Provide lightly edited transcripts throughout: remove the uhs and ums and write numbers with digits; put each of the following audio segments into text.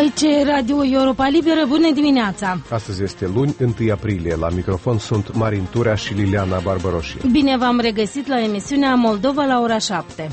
Aici e Radio Europa Liberă, bună dimineața! Astăzi este luni, 1 aprilie. La microfon sunt Marin Turea și Liliana Barbaroșie. Bine v-am regăsit la emisiunea Moldova la ora 7.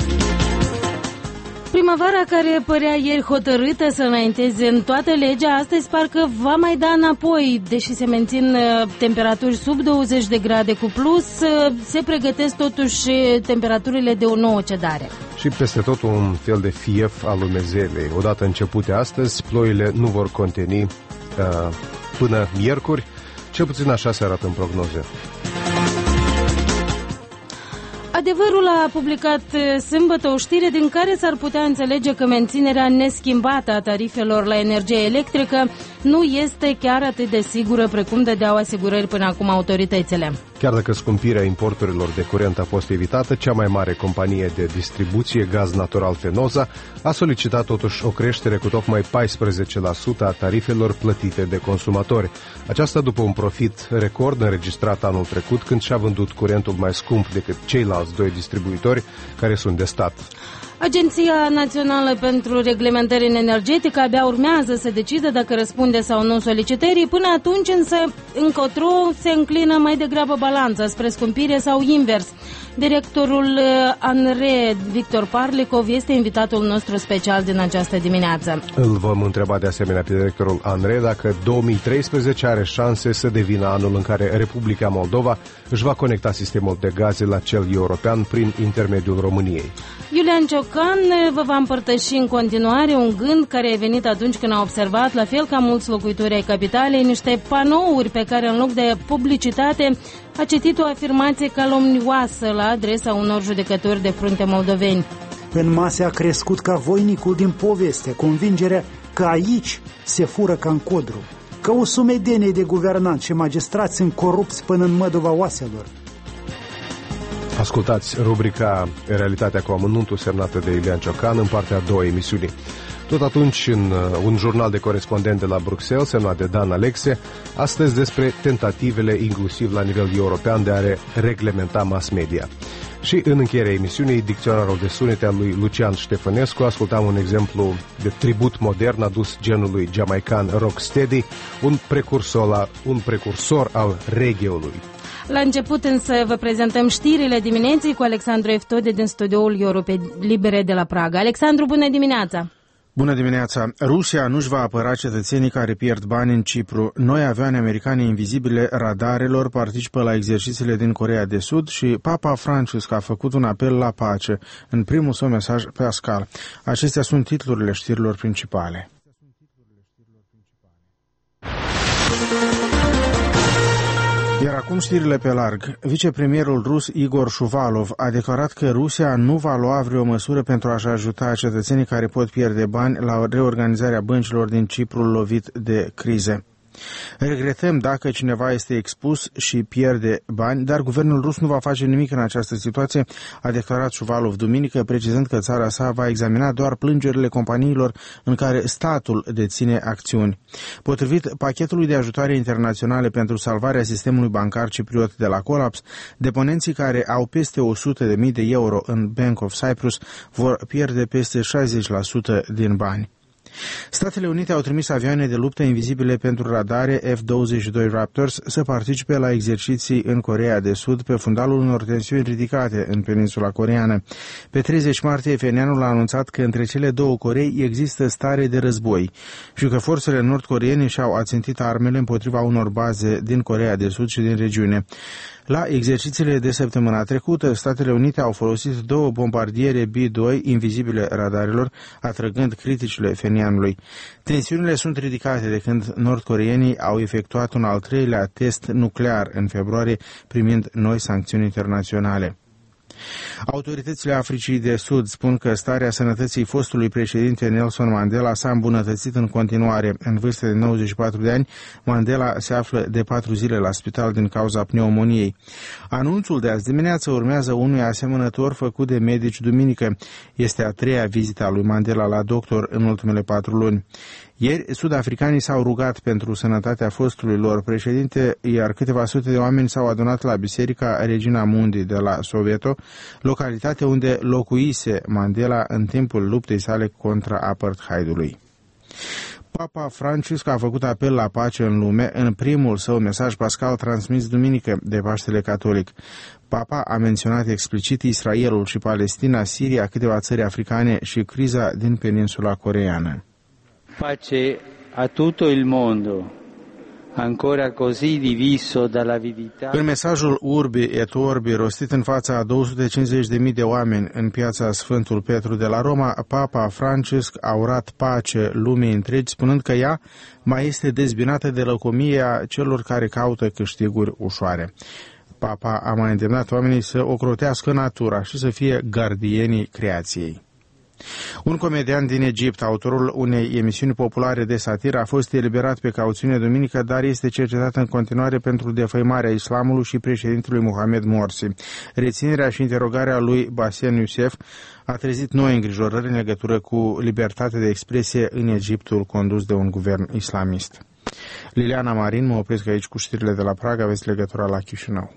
Primăvara, care părea ieri hotărâtă să înainteze în toată legea, astăzi parcă va mai da înapoi. Deși se mențin temperaturi sub 20 de grade cu plus, se pregătesc totuși temperaturile de o nouă cedare. Și peste tot un fel de fief al umezelei. Odată începute astăzi, ploile nu vor conteni până miercuri, cel puțin așa se arată în prognoze. Adevărul a publicat sâmbătă o știre din care s-ar putea înțelege că menținerea neschimbată a tarifelor la energie electrică nu este chiar atât de sigură precum dădeau asigurări până acum autoritățile. Chiar dacă scumpirea importurilor de curent a fost evitată, cea mai mare companie de distribuție, Gaz Natural Fenosa, a solicitat totuși o creștere cu tocmai 14% a tarifelor plătite de consumatori. Aceasta după un profit record înregistrat anul trecut, când și-a vândut curentul mai scump decât ceilalți doi distribuitori care sunt de stat. Agenția Națională pentru Reglementare în Energetică abia urmează să decidă dacă răspunde sau nu solicitării. Până atunci însă încotro se înclină mai degrabă balanța spre scumpire sau invers. Directorul ANRE, Victor Parlicov, este invitatul nostru special din această dimineață. Îl vom întreba de asemenea pe directorul ANRE dacă 2013 are șanse să devină anul în care Republica Moldova își va conecta sistemul de gaze la cel european prin intermediul României. Iulian Ciocan vă va împărtăși în continuare un gând care a venit atunci când a observat, la fel ca mulți locuitori ai capitalei, niște panouri pe care în loc de publicitate a citit o afirmație calomnioasă la adresa unor judecători de frunte moldoveni. În mase a crescut ca voinicul din poveste, convingerea că aici se fură ca în codru, că o sumedenie de guvernanți și magistrați sunt corupți până în măduva oaselor. Ascultați rubrica Realitatea cu amănuntul, semnată de Iulian Ciocan, în partea a doua emisiunii. Tot atunci, în un jurnal de corespondent de la Bruxelles, semnat de Dan Alexe, astăzi despre tentativele, inclusiv la nivel european, de a reglementa mass media. Și în încheierea emisiunii, dicționarul de sunete al lui Lucian Ștefănescu, ascultam un exemplu de tribut modern adus genului jamaican rocksteady, un precursor al reggae-ului. La început însă vă prezentăm știrile dimineții cu Alexandru Eftode din studioul Europei Libere de la Praga. Alexandru, bună dimineața! Bună dimineața! Rusia nu-și va apăra cetățenii care pierd bani în Cipru. Noi avioane americane invizibile radarelor participă la exercițiile din Coreea de Sud și Papa Francisc a făcut un apel la pace în primul său mesaj pascal. Acestea sunt titlurile știrilor principale. Iar acum știrile pe larg. Vicepremierul rus Igor Shuvalov a declarat că Rusia nu va lua vreo măsură pentru a-și ajuta cetățenii care pot pierde bani la reorganizarea băncilor din Ciprul lovit de crize. Regretăm dacă cineva este expus și pierde bani, dar guvernul rus nu va face nimic în această situație, a declarat Shuvalov duminică, precizând că țara sa va examina doar plângerile companiilor în care statul deține acțiuni. Potrivit pachetului de ajutoare internaționale pentru salvarea sistemului bancar cipriot de la colaps, deponenții care au peste 100.000 de euro în Bank of Cyprus vor pierde peste 60% din bani. Statele Unite au trimis avioane de luptă invizibile pentru radare F-22 Raptors să participe la exerciții în Coreea de Sud pe fundalul unor tensiuni ridicate în peninsula coreeană. Pe 30 martie, PNR-ul a anunțat că între cele două Corei există stare de război și că forțele nord-coreene și-au ațintit armele împotriva unor baze din Coreea de Sud și din regiune. La exercițiile de săptămâna trecută, Statele Unite au folosit 2 bombardiere B-2 invizibile radarelor, atrăgând criticile pjönjanului. Tensiunile sunt ridicate de când nord-coreenii au efectuat un al 3-lea test nuclear în februarie, primind noi sancțiuni internaționale. Autoritățile Africii de Sud spun că starea sănătății fostului președinte Nelson Mandela s-a îmbunătățit în continuare. În vârstă de 94 de ani, Mandela se află de 4 zile la spital din cauza pneumoniei. Anunțul de azi dimineață urmează unui asemănător făcut de medici duminică. Este a 3-a vizită a lui Mandela la doctor în ultimele 4 luni. Ieri, sud-africanii s-au rugat pentru sănătatea fostului lor președinte, iar câteva sute de oameni s-au adunat la Biserica Regina Mundi de la Soweto, localitate unde locuise Mandela în timpul luptei sale contra apartheidului. Papa Francisc a făcut apel la pace în lume în primul său mesaj pascal transmis duminică de Paștele Catolic. Papa a menționat explicit Israelul și Palestina, Siria, câteva țări africane și criza din peninsula coreeană. Pace a tutto il mondo. Ancora così diviso dall'avidità. În mesajul Urbi et Orbi rostit în fața a 250.000 de oameni în piața Sfântul Petru de la Roma, Papa Francisc a urat pace lumii întregi, spunând că ea mai este dezbinată de lăcomia celor care caută câștiguri ușoare. Papa a mai îndemnat oamenii să ocrotească natura și să fie gardienii creației. Un comedian din Egipt, autorul unei emisiuni populare de satiră, a fost eliberat pe cauțiune duminică, dar este cercetat în continuare pentru defăimarea islamului și președintelui Mohamed Morsi. Reținerea și interogarea lui Bassem Youssef a trezit noi îngrijorări în legătură cu libertatea de expresie în Egiptul condus de un guvern islamist. Liliana Marin, mă opresc aici cu știrile de la Praga, aveți legătura la Chișinău.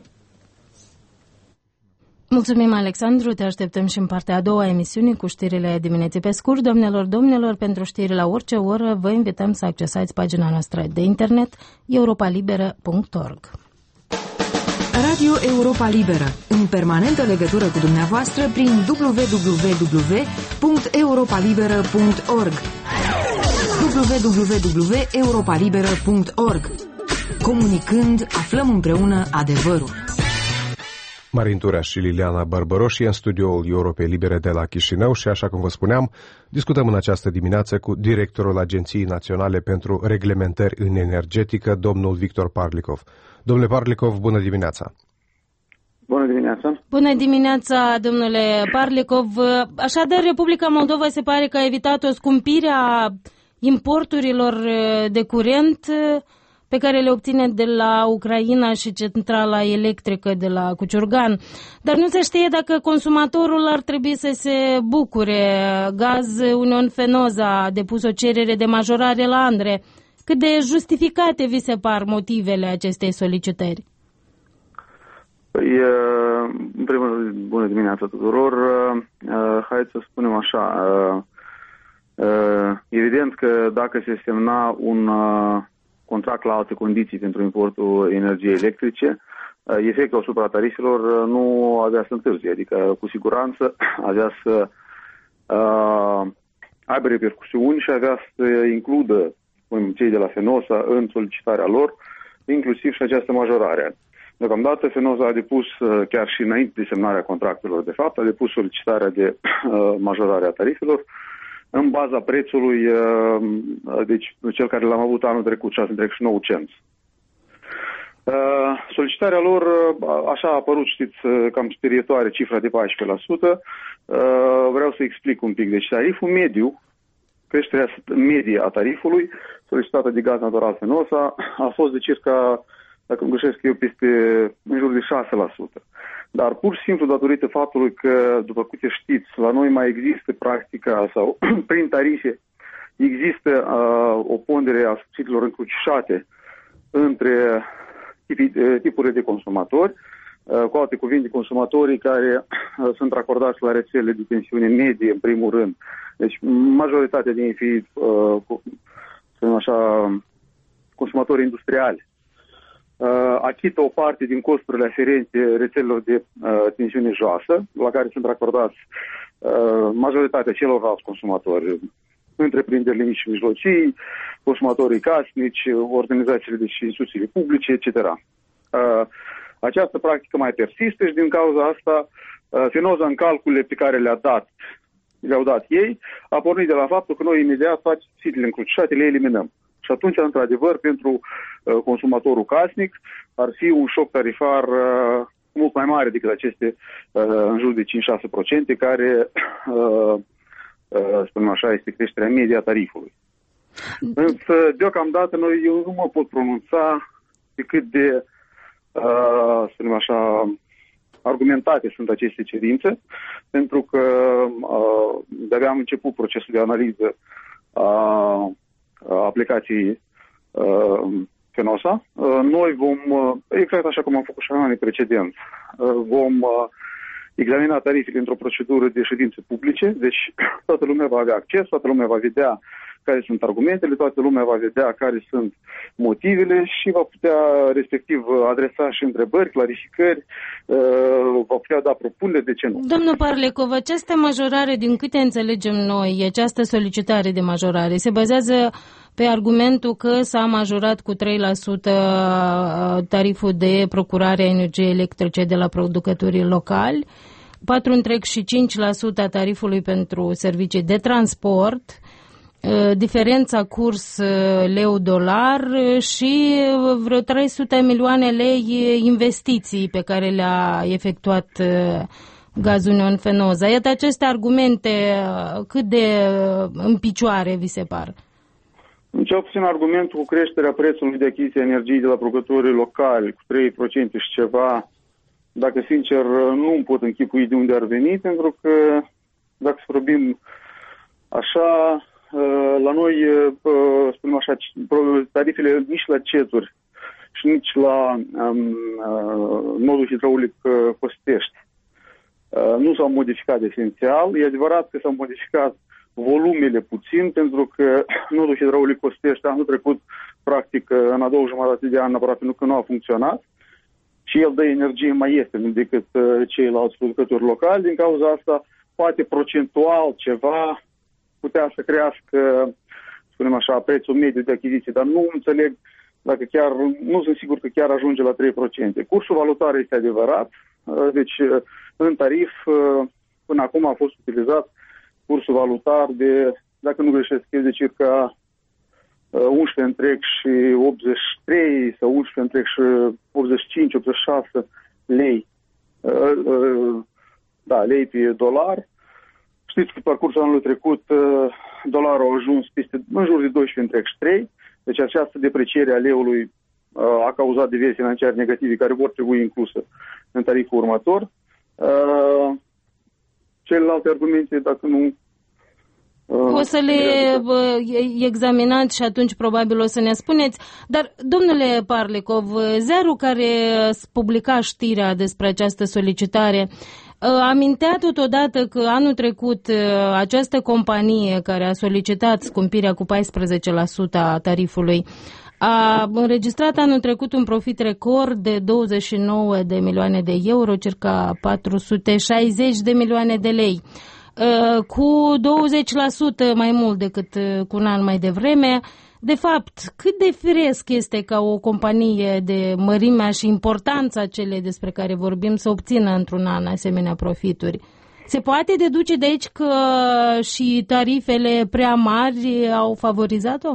Mulțumim, Alexandru, te așteptăm și în partea a doua a emisiunii cu știrile dimineții pe scurt. Domnilor, pentru știri la orice oră, vă invităm să accesați pagina noastră de internet europalibera.org. Radio Europa Liberă, în permanentă legătură cu dumneavoastră prin www.europalibera.org www.europalibera.org. Comunicând, aflăm împreună adevărul. Marin Turea și Liliana Bărbăroși în studioul Europei Libere de la Chișinău și, așa cum vă spuneam, discutăm în această dimineață cu directorul Agenției Naționale pentru Reglementări în Energetică, domnul Victor Parlikov. Domnule Parlikov, bună dimineața! Bună dimineața! Bună dimineața, domnule Parlikov! Așadar, Republica Moldova se pare că a evitat o scumpire a importurilor de curent pe care le obține de la Ucraina și centrala electrică de la Cuciurgan. Dar nu se știe dacă consumatorul ar trebui să se bucure. Gaz Union Fenosa a depus o cerere de majorare la Andre. Cât de justificate vi se par motivele acestei solicitări? Păi, în primul rând, bună dimineața tuturor. Haideți să spunem așa. Evident că dacă se semna un contract la alte condiții pentru importul energiei electrice, efectul asupra tarifelor nu avea să întârzie, adică cu siguranță avea să aibă repercusiuni și avea să includă cei de la Fenosa în solicitarea lor, inclusiv și această majorare. Deocamdată Fenosa a depus, chiar și înainte de semnarea contractelor, de fapt, a depus solicitarea de majorare a tarifelor în baza prețului, deci cel care l-am avut anul trecut, 6,9 cenți. Solicitarea lor, așa a apărut, știți, cam sperietoare, cifra de 14%. Vreau să explic un pic. Deci tariful mediu, creșterea medie a tarifului solicitată de Gaz Natural Fenosa a fost de circa, dacă îmi greșesc eu, în jur de 6%. Dar pur și simplu datorită faptului că, după câte știți, la noi mai există practica sau prin tarife există o pondere a subsidiilor încrucișate între tipurile de consumatori, cu alte cuvinte, consumatorii care sunt racordați la rețele de tensiune medie, în primul rând. Deci majoritatea din ei fi, consumatori industriali, achită o parte din costurile aferente rețelelor de tensiune joasă, la care sunt racordați majoritatea celorlalți consumatori, întreprinderile mici și mijlocii, consumatorii casnici, organizațiile de și instituțiile publice, etc. Această practică mai persistă și din cauza asta Fenosa, în calculele pe care le-au dat ei, a pornit de la faptul că noi imediat toate subsidiile încrucișate le eliminăm. Și atunci, într-adevăr, pentru consumatorul casnic ar fi un șoc tarifar mult mai mare decât aceste în jur de 5-6%, care, spunem așa, este creșterea medie a tarifului. Însă, deocamdată, eu nu mă pot pronunța pe cât de, spunem așa, argumentate sunt aceste cerințe, pentru că de-abia am început procesul de analiză a aplicației Fenosa. Noi vom, exact așa cum am făcut și în anii precedenți, vom examina tarifele într-o procedură de ședințe publice, deci toată lumea va avea acces, toată lumea va vedea care sunt argumentele, toată lumea va vedea care sunt motivele și va putea respectiv adresa și întrebări, clarificări, va putea da propuneri, de ce nu. Domnul Parlecov, această majorare, din câte înțelegem noi, această solicitare de majorare, se bazează pe argumentul că s-a majorat cu 3% tariful de procurare a energiei electrice de la producătorii locali, 4,5% a tarifului pentru servicii de transport, diferența curs leu-dolar și vreo 300 milioane lei investiții pe care le-a efectuat Gaz Union Fenosa. Iată aceste argumente, cât de în picioare vi se par? În cel puțin argumentul cu creșterea prețului de achiziție a energiei de la producătorii locali cu 3% și ceva, dacă sincer nu îmi pot închipui de unde ar veni, pentru că dacă să vorbim așa, la noi, spunem așa, tarifele nici la ceturi și nici la nodul hidraulic Costești nu s-au modificat esențial. E adevărat că s-au modificat volumele puțin, pentru că nodul hidraulic Costești anul trecut, practic, în a doua jumătate de an, aproape că nu a funcționat și el dă energie mai ieftină decât ceilalți producători locali. Din cauza asta, poate procentual ceva putea să crească, spunem așa, prețul mediu de achiziție, dar nu înțeleg dacă chiar, nu sunt sigur că chiar ajunge la 3%. Cursul valutar este adevărat, deci în tarif până acum a fost utilizat cursul valutar de, dacă nu greșesc, de circa 11 întreg și 83 sau 11 întreg și 85-86 lei. Da, lei pe dolar. Știți că pe parcursul anului trecut dolarul a ajuns în jur de 12 întreg și 3. Deci această depreciere a leului a cauzat diverse financiare negative care vor trebui incluse în tariful următor. Celelalte argumente, dacă nu... O să le examinați și atunci probabil o să ne spuneți. Dar, domnule Parlecov, ziarul care publica știrea despre această solicitare amintea totodată că anul trecut această companie care a solicitat scumpirea cu 14% a tarifului a înregistrat anul trecut un profit record de 29 de milioane de euro, circa 460 de milioane de lei, cu 20% mai mult decât cu un an mai devreme. De fapt, cât de firesc este ca o companie de mărimea și importanța celei despre care vorbim să obțină într-un an asemenea profituri? Se poate deduce de aici că și tarifele prea mari au favorizat-o?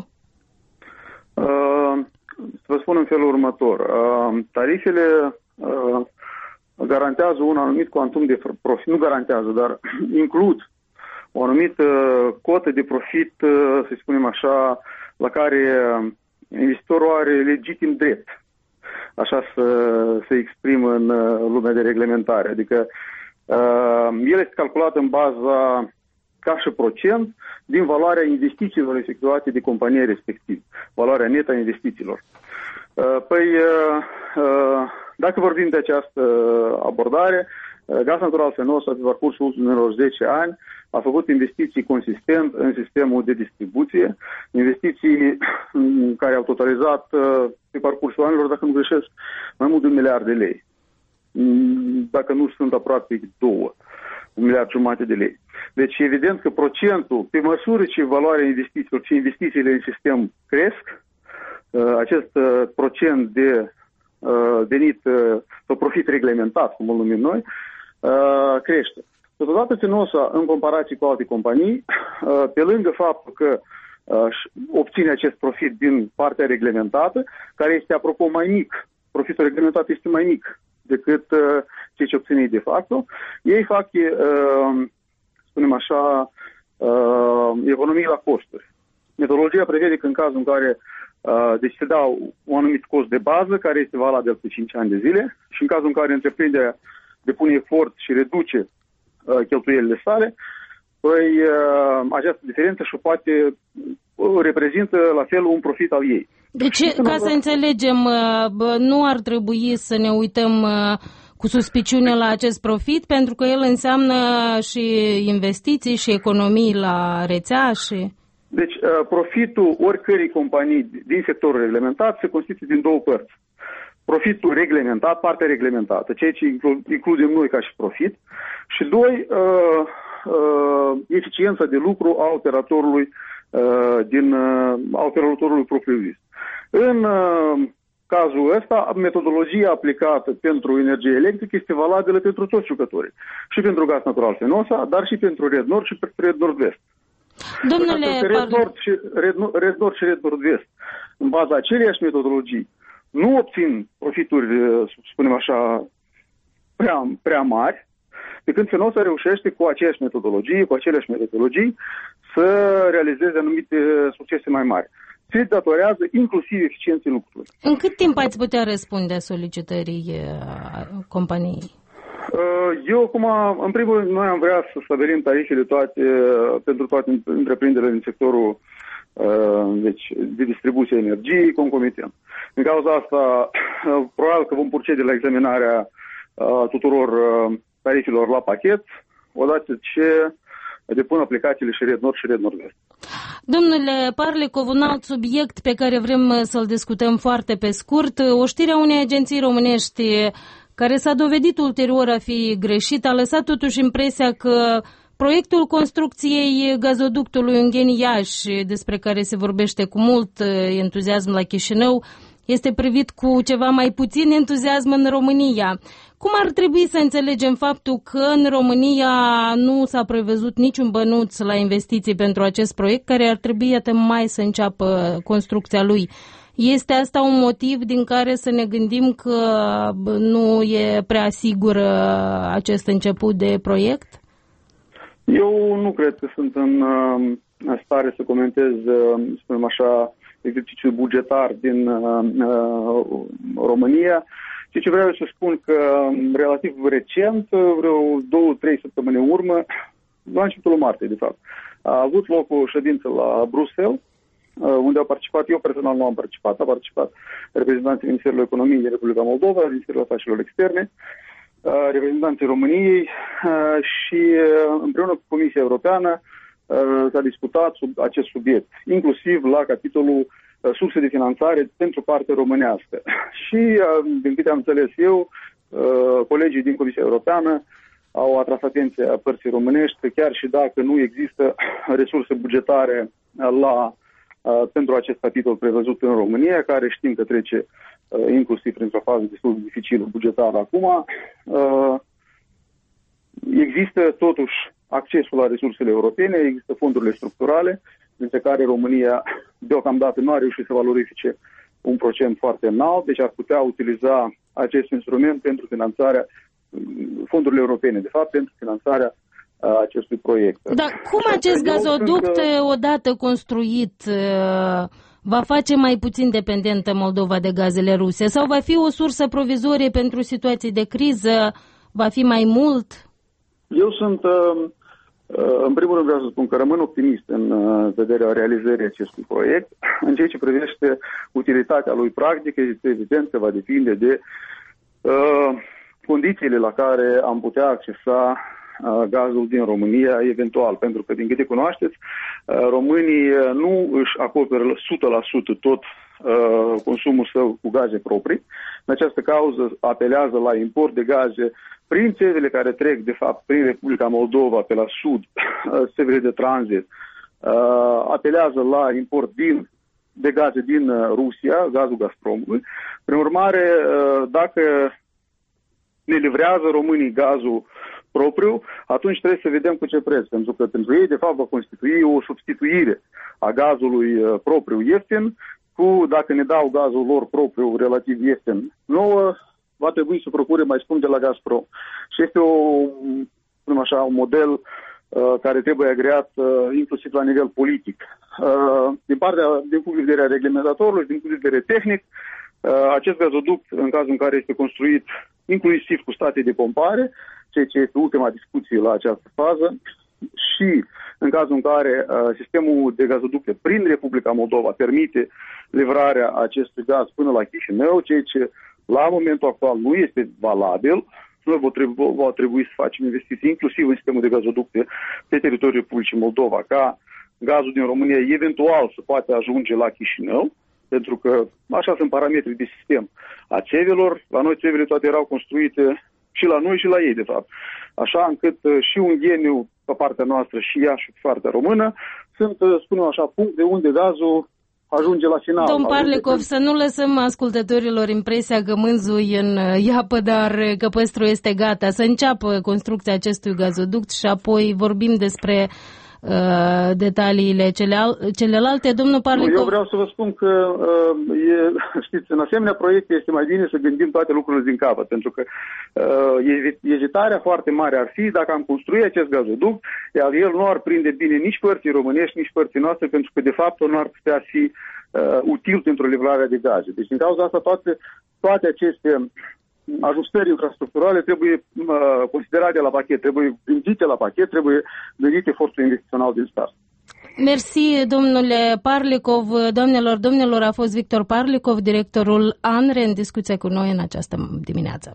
Vă spun în felul următor. Tarifele garantează un anumit cuantum de profit, nu garantează, dar includ o anumită cotă de profit, să spunem așa, la care investitorul are legitim drept, așa să se exprimă în lumea de reglementare. Adică el este calculat în baza ca și procent din valoarea investițiilor efectuate de compania respectivă, valoarea netă a investițiilor. Păi, dacă vorbim de această abordare, Gaz Natural Fenosa, pe parcursul ultimilor 10 ani, a făcut investiții consistent în sistemul de distribuție, investiții care au totalizat pe parcursul anilor, dacă nu greșesc, mai mult de 1 miliard de lei. Dacă nu sunt aproape 1,5 miliarde de lei. Deci, evident că procentul, pe măsură ce valoarea investițiilor, ce investițiile în sistem cresc, acest procent de venit sau profit reglementat, cum îl numim noi, crește. Totodată Fenosa, în comparație cu alte companii, pe lângă faptul că obține acest profit din partea reglementată, care este apropo mai mic, profitul reglementat este mai mic decât ceea ce obține de facto, ei fac, spunem așa, economii la costuri. Metodologia prevede că în cazul în care deci se dau un anumit cost de bază, care este valabil pe 5 ani de zile, și în cazul în care întreprinderea depune efort și reduce cheltuielile sale, păi această diferență și poate reprezintă la fel un profit al ei. Deci, ca să înțelegem, nu ar trebui să ne uităm cu suspiciune la acest profit, pentru că el înseamnă și investiții și economii la rețea și... Deci, profitul oricărei companii din sectorul reglementat se constituie din două părți. Profitul reglementat, partea reglementată, ceea ce includem noi ca și profit, și doi, eficiența de lucru a operatorului propriu-zis. În cazul ăsta, metodologia aplicată pentru energie electrică este valabilă pentru toți jucătorii. Și pentru gaz natural Fenosa, dar și pentru Red Nord și pentru Red Nord-Vest. Domnule Red Nord și Red Nord-Vest, în baza aceleiași metodologii, nu obțin profituri, să spunem așa, prea mari, de când Fenosa reușește cu aceeași metodologii, să realizeze anumite succese mai mari. Se datorează inclusiv eficienței lucrurilor. În cât timp ați putea răspunde solicitării companiei? Eu acum, în primul rând, noi am vrea să stabilim tarifele pentru toate întreprinderile din sectorul de distribuție energiei concomitent. Din cauza asta, probabil că vom procede la examinarea tuturor tarifelor la pachet, odată ce depun aplicațiile și Red Nord și Red Nord-Vest. Domnule Parlecov, un alt subiect pe care vrem să-l discutăm foarte pe scurt, o știre a unei agenții românești care s-a dovedit ulterior a fi greșit, a lăsat totuși impresia că proiectul construcției gazoductului Ungheni-Iași, despre care se vorbește cu mult entuziasm la Chișinău, este privit cu ceva mai puțin entuziasm în România. Cum ar trebui să înțelegem faptul că în România nu s-a prevăzut niciun bănuț la investiții pentru acest proiect, care ar trebui, iată, mai să înceapă construcția lui? Este asta un motiv din care să ne gândim că nu e prea sigur acest început de proiect? Eu nu cred că sunt în stare să comentez, spunem așa, exercițiul bugetar din România. Ce vreau să spun că relativ recent, vreo 2-3 săptămâni în urmă, la începutul martie, de fapt, a avut loc o ședință la Bruxelles, unde au participat, eu personal nu am participat, a participat reprezentanții Ministerului Economiei din Republica Moldova, Ministerul Afacerilor Externe, reprezentanții României și împreună cu Comisia Europeană s-a discutat acest subiect, inclusiv la capitolul surse de finanțare pentru partea românească. Și, din câte am înțeles eu, colegii din Comisia Europeană au atras atenția părții românești că chiar și dacă nu există resurse bugetare pentru acest capitol prevăzut în România, care știm că trece inclusiv printr-o fază destul de dificilă bugetară acum, există totuși accesul la resursele europene, există fondurile structurale, dintre care România deocamdată nu a reușit să valorifice un procent foarte înalt, deci ar putea utiliza acest instrument pentru finanțarea fondurile europene, de fapt, pentru finanțarea acestui proiect. Dar cum acest gazoduct, odată construit, va face mai puțin dependentă Moldova de gazele ruse? Sau va fi o sursă provizorie pentru situații de criză? Va fi mai mult? Eu sunt, în primul rând vreau să spun că rămân optimist în vederea realizării acestui proiect. În ceea ce privește utilitatea lui practică, este evident că va depinde de condițiile la care am putea accesa gazul din România eventual, pentru că, din câte cunoașteți, românii nu își acoperă 100% tot consumul său cu gaze proprii. În această cauză apelează la import de gaze prin țevele care trec, de fapt, prin Republica Moldova, pe la sud, țevele de tranzit, apelează la import de gaze din Rusia, gazul Gazpromului. Prin urmare, dacă ne livrează românii gazul propriu, atunci trebuie să vedem cu ce preț, pentru că pentru ei, de fapt, va constitui o substituire a gazului propriu ieftin cu, dacă ne dau gazul lor propriu relativ ieftin nouă, va trebui să procure mai scump de la Gazprom. Și este un model care trebuie agreat inclusiv la nivel politic. Din punct de vedere reglementatorului și din punct de vedere tehnic, acest gazoduct, în cazul în care este construit inclusiv cu state de pompare, ceea ce este ultima discuție la această fază, și în cazul în care sistemul de gazoducte prin Republica Moldova permite livrarea acestui gaz până la Chișinău, ceea ce la momentul actual nu este valabil, noi va trebui să facem investiții inclusiv în sistemul de gazoducte pe teritoriul Republicii Moldova ca gazul din România eventual să poate ajunge la Chișinău, pentru că așa sunt parametrii de sistem a țevelor. La noi țevele toate erau construite și la noi și la ei, de fapt. Așa încât și Ungheniu pe partea noastră și ea și pe partea română sunt, spunem așa, puncte unde gazul ajunge la final. Domn Parlikov, să nu lăsăm ascultătorilor impresia că mânzul e în iapă, dar că păstrul este gata. Să înceapă construcția acestui gazoduct și apoi vorbim despre detaliile celelalte. Domnul Parlikov... Eu vreau să vă spun că, știți, în asemenea proiecte este mai bine să gândim toate lucrurile din capăt, pentru că ezitarea foarte mare ar fi dacă am construit acest gazoduct, iar el nu ar prinde bine nici părții românești, nici părții noastre, pentru că, de fapt, nu ar putea fi util pentru livrarea de gaze. Deci, din cauza asta, toate aceste ajustări infrastructurale trebuie considerate la pachet, trebuie gândite la pachet, trebuie gândite efortul investițional din stat. Mersi, domnule Parlikov. Domnilor, a fost Victor Parlikov, directorul ANRE, în discuție cu noi în această dimineață.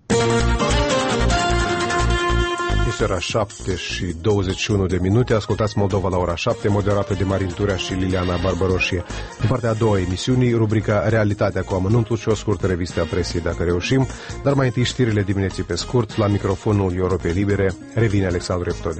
Este ora 7:21 de minute. Ascultați Moldova la ora 7, moderată de Marin Turea și Liliana Barbaroșie. În partea a doua emisiunii, rubrica Realitatea cu amănuntul și o scurtă revistă a presiei dacă reușim, dar mai întâi știrile dimineții pe scurt. La microfonul Europei Libere revine Alexandru Eptode.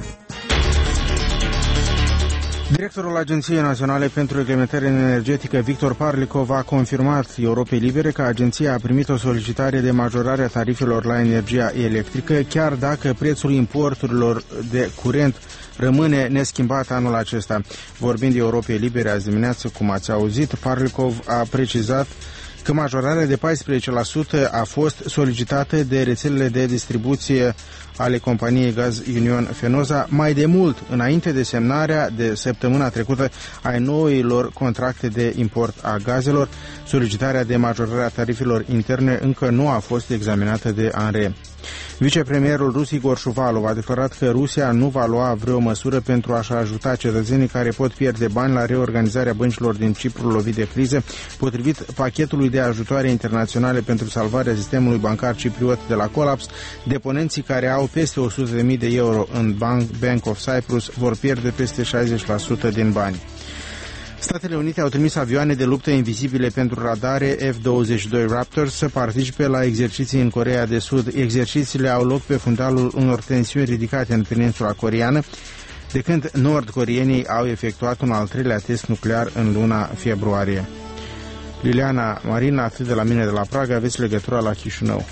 Directorul Agenției Naționale pentru Reglementare Energetică, Victor Parlikov, a confirmat Europei Libere că agenția a primit o solicitare de majorare a tarifelor la energia electrică, chiar dacă prețul importurilor de curent rămâne neschimbat anul acesta. Vorbind de Europei Libere azi dimineață, cum ați auzit, Parlikov a precizat că majorarea de 14% a fost solicitată de rețelele de distribuție ale companiei Gaz Union Fenosa mai de mult, înainte de semnarea de săptămâna trecută a noilor contracte de import a gazelor. Solicitarea de majorare a tarifelor interne încă nu a fost examinată de ANRE. Vicepremierul rus Igor Shuvalov a declarat că Rusia nu va lua vreo măsură pentru a-și ajuta cetățenii care pot pierde bani la reorganizarea băncilor din Cipru lovit de criză, potrivit pachetului de ajutoare internaționale pentru salvarea sistemului bancar cipriot de la colaps. Deponenții care au peste 100.000 de euro în Bank of Cyprus vor pierde peste 60% din bani. Statele Unite au trimis avioane de luptă invizibile pentru radare F-22 Raptor să participe la exerciții în Coreea de Sud. Exercițiile au loc pe fundalul unor tensiuni ridicate în peninsula coreeană, de când nord-coreenii au efectuat un al treilea test nuclear în luna februarie. Liliana, Marina, atât de la mine de la Praga, aveți legătura la Chișinău.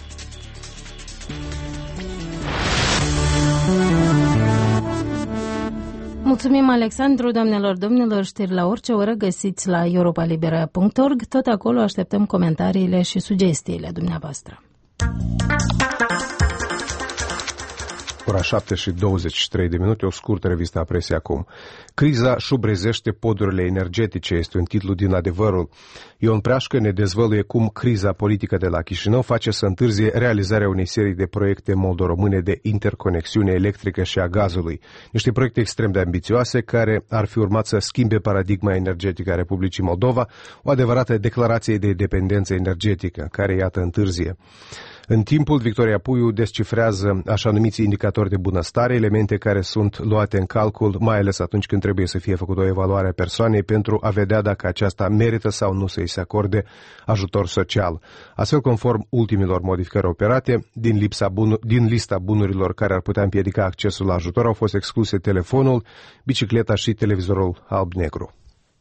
Mulțumim, Alexandru. Domnilor, știri la orice oră găsiți la europalibera.org. Tot acolo așteptăm comentariile și sugestiile dumneavoastră. Ora 7:23 de minute, o scurtă revistă a presiei acum. Criza șubrezește podurile energetice, este un titlu din Adevărul. Ion Preașcă ne dezvăluie cum criza politică de la Chișinău face să întârzie realizarea unei serii de proiecte moldo-române de interconexiune electrică și a gazului. Niște proiecte extrem de ambițioase care ar fi urmat să schimbe paradigma energetică a Republicii Moldova, o adevărată declarație de dependență energetică, care iată întârzie. În timpul, Victoria Puiu descifrează așa numiți indicatori de bunăstare, elemente care sunt luate în calcul, mai ales atunci când trebuie să fie făcută o evaluare a persoanei pentru a vedea dacă aceasta merită sau nu să îi se acorde ajutor social. Astfel, conform ultimilor modificări operate, din lista bunurilor care ar putea împiedica accesul la ajutor au fost excluse telefonul, bicicleta și televizorul alb-negru.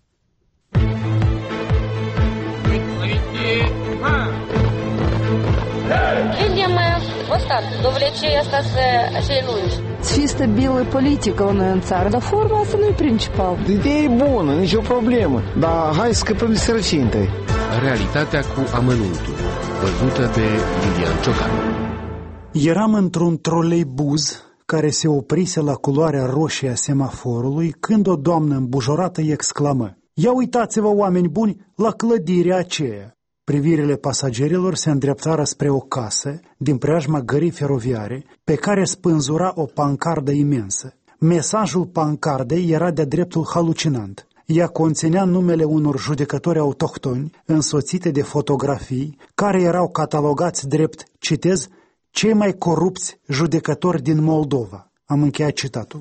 Видимо, вот так, до влечения остаться шеи лунж. Чисто белая политика у нас царь, да форма asta nu-i principal. Ideea e bună, nicio problemă, dar hai să scăpăm de sărăcie întâi. Realitatea cu amănuntul, văzută de Lilian Ciocan. Eram într-un troleibuz care se oprise la culoarea roșie a semaforului când o doamnă îmbujorată exclamă: "Ia uitați-vă, oameni buni, la clădirea aceea!" Privirile pasagerilor se îndreptară spre o casă din preajma gării feroviare, pe care spânzura o pancardă imensă. Mesajul pancardei era de-a dreptul halucinant. Ea conținea numele unor judecători autohtoni, însoțite de fotografii, care erau catalogați drept, citez, cei mai corupți judecători din Moldova. Am încheiat citatul.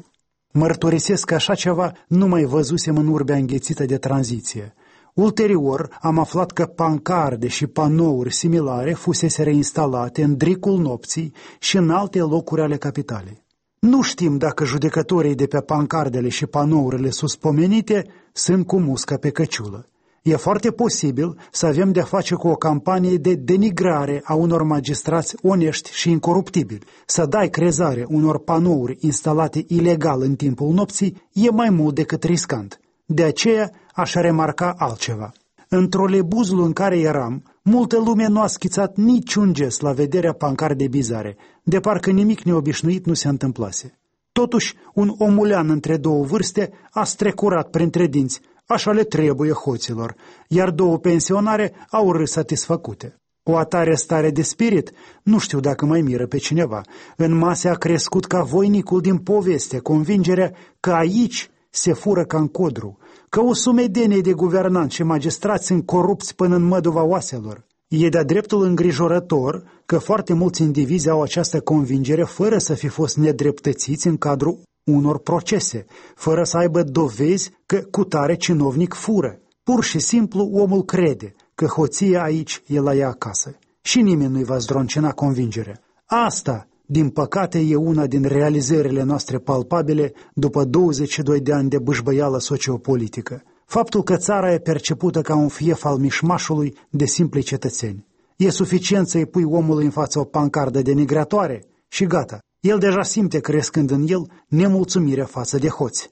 Mărturisesc că așa ceva nu mai văzusem în urbea înghețită de tranziție. Ulterior am aflat că pancarde și panouri similare fusese reinstalate în dricul nopții și în alte locuri ale capitalei. Nu știm dacă judecătorii de pe pancardele și panourile suspomenite sunt cu musca pe căciulă. E foarte posibil să avem de-a face cu o campanie de denigrare a unor magistrați onești și incoruptibili. Să dai crezare unor panouri instalate ilegal în timpul nopții e mai mult decât riscant. De aceea aș remarca altceva. În trolebuzul în care eram, multă lume nu a schițat niciun gest la vederea pancardei bizare, de parcă nimic neobișnuit nu se întâmplase. Totuși, un omulean între două vârste a strecurat printre dinți: așa le trebuie hoților, iar două pensionare au râs satisfăcute. O atare stare de spirit, nu știu dacă mai miră pe cineva. În masă a crescut ca voinicul din poveste convingerea că aici se fură ca în codru, că o sumedenie de guvernanți și magistrați sunt corupți până în măduva oaselor. E de-a dreptul îngrijorător că foarte mulți indivizi au această convingere fără să fi fost nedreptățiți în cadrul unor procese, fără să aibă dovezi că cutare cinovnic fură. Pur și simplu omul crede că hoția aici e la ea acasă și nimeni nu-i va zdroncina convingerea. Asta, din păcate, e una din realizările noastre palpabile după 22 de ani de bâșbăială sociopolitică. Faptul că țara e percepută ca un fief al mișmașului de simpli cetățeni. E suficient să-i pui omului în față o pancardă denigratoare și gata. El deja simte crescând în el nemulțumirea față de hoți.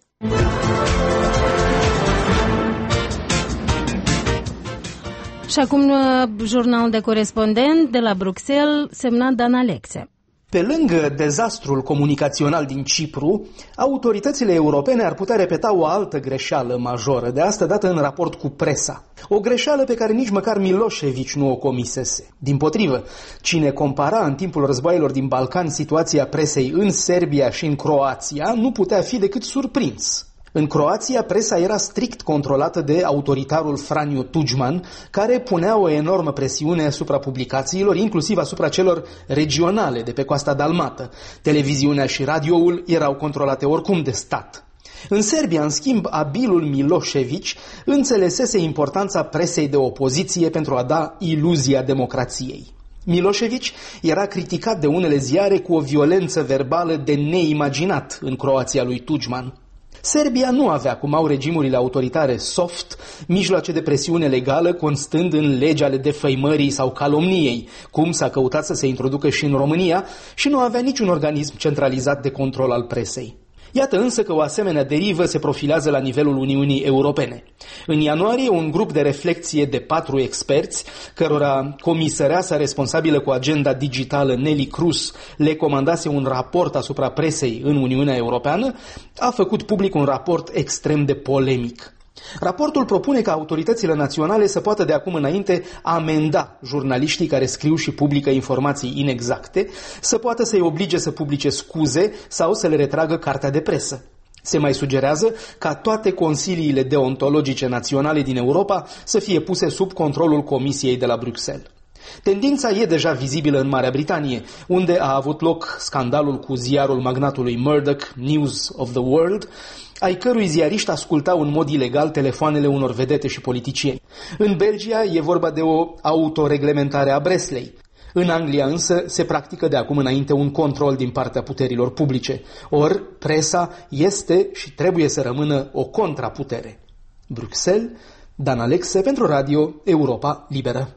Și acum jurnal de corespondent de la Bruxelles, semnat Dan Alexe. Pe lângă dezastrul comunicațional din Cipru, autoritățile europene ar putea repeta o altă greșeală majoră, de asta dată în raport cu presa. O greșeală pe care nici măcar Milošević nu o comisese. Dimpotrivă, cine compara în timpul războaielor din Balcan situația presei în Serbia și în Croația nu putea fi decât surprins. În Croația, presa era strict controlată de autoritarul Franjo Tuđman, care punea o enormă presiune asupra publicațiilor, inclusiv asupra celor regionale de pe coasta dalmată. Televiziunea și radioul erau controlate oricum de stat. În Serbia, în schimb, abilul Milošević înțelesese importanța presei de opoziție pentru a da iluzia democrației. Milošević era criticat de unele ziare cu o violență verbală de neimaginat în Croația lui Tuđman. Serbia nu avea, cum au regimurile autoritare soft, mijloace de presiune legală constând în legi ale defăimării sau calomniei, cum s-a căutat să se introducă și în România, și nu avea niciun organism centralizat de control al presei. Iată însă că o asemenea derivă se profilează la nivelul Uniunii Europene. În ianuarie, un grup de reflecție de 4 experți, cărora comisăreasa responsabilă cu agenda digitală Nelly Cruz le comandase un raport asupra presei în Uniunea Europeană, a făcut public un raport extrem de polemic. Raportul propune ca autoritățile naționale să poată de acum înainte amenda jurnaliștii care scriu și publică informații inexacte, să poată să-i oblige să publice scuze sau să le retragă cartea de presă. Se mai sugerează ca toate consiliile deontologice naționale din Europa să fie puse sub controlul Comisiei de la Bruxelles. Tendința e deja vizibilă în Marea Britanie, unde a avut loc scandalul cu ziarul magnatului Murdoch, News of the World, ai cărui ziariști ascultau în mod ilegal telefoanele unor vedete și politicieni. În Belgia e vorba de o autoreglementare a breslei. În Anglia însă se practică de acum înainte un control din partea puterilor publice. Ori presa este și trebuie să rămână o contraputere. Bruxelles, Dan Alexe pentru Radio Europa Liberă.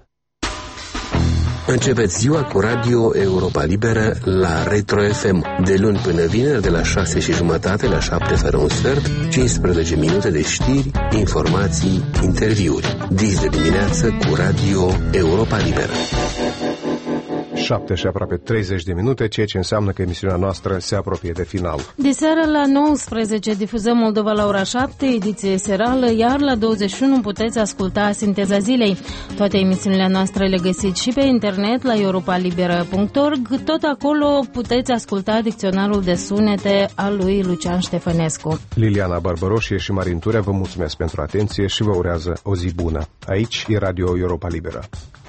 Începeți ziua cu Radio Europa Liberă la Retro FM. De luni până vineri, de la 6:30 la 7:45, 15 minute de știri, informații, interviuri. Dis de dimineață cu Radio Europa Liberă. 7 și aproape 30 de minute, ceea ce înseamnă că emisiunea noastră se apropie de final. De seară la 19 difuzăm Moldova la ora 7, ediție serală, iar la 21 puteți asculta Sinteza Zilei. Toate emisiunile noastre le găsiți și pe internet la europalibera.org. Tot acolo puteți asculta dicționarul de sunete al lui Lucian Ștefănescu. Liliana Barbăroșie și Marin Turea vă mulțumesc pentru atenție și vă urează o zi bună. Aici e Radio Europa Liberă.